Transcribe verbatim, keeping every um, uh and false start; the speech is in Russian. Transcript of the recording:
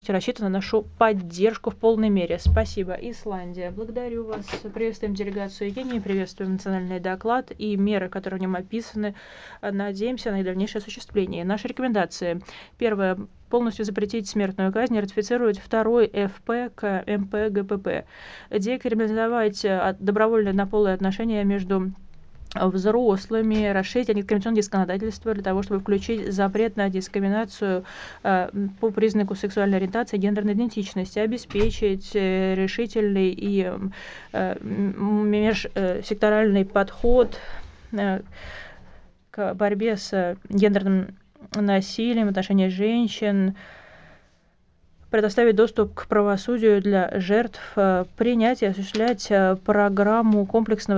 рассчитывать на нашу поддержку в полной мере. Спасибо. Исландия. Благодарю вас. Приветствуем делегацию Кении, приветствуем национальный доклад и меры, которые в нем описаны. Надеемся на их дальнейшее осуществление. Наши рекомендации. Первое. Полностью запретить смертную казнь и ратифицировать второй эф пэ к эм пэ гэ пэ пэ. Декриминализовать добровольные однополые отношения между взрослыми, расширить антидискриминационное законодательство для того, чтобы включить запрет на дискриминацию э, по признаку сексуальной ориентации и гендерной идентичности, обеспечить э, решительный и э, межсекторальный подход э, к борьбе с гендерным насилием в отношении женщин, предоставить доступ к правосудию для жертв, принять и осуществлять программу комплексного